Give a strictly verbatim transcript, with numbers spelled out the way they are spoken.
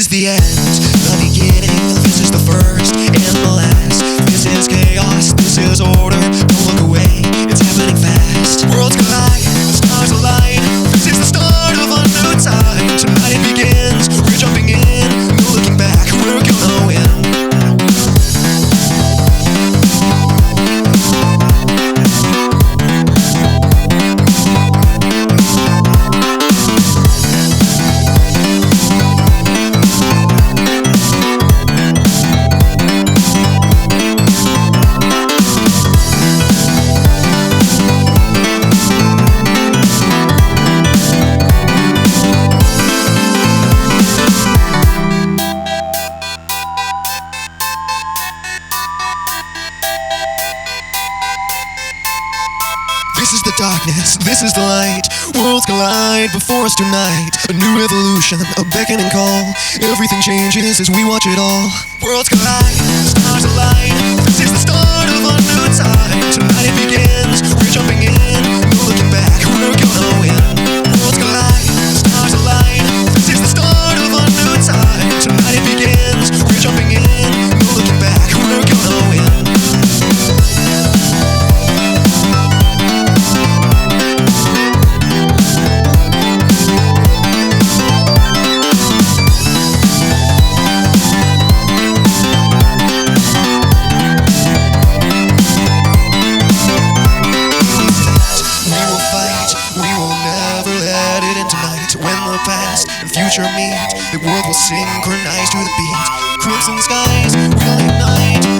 the end, the beginning. This is the first and the last. This is chaos, this is order. Don't look away, it's happening fast. Worlds collide, the stars align. This is the start of a new time. Tonight it begins, we're jumping in. No looking back, we're gonna win. This is the darkness, this is the light. Worlds collide before us tonight. A new evolution, a beckoning call. Everything changes as we watch it all. Worlds collide, stars align. This is the start of a new time. Tonight it begins, we're jumping in. No looking back, we're gonna win. Worlds collide, stars align. This is the start of a new time. Tonight it begins, we're jumping in. No looking back, we're gonna win. When the past and future meet, the world will synchronize to the beat. Crimson skies will ignite.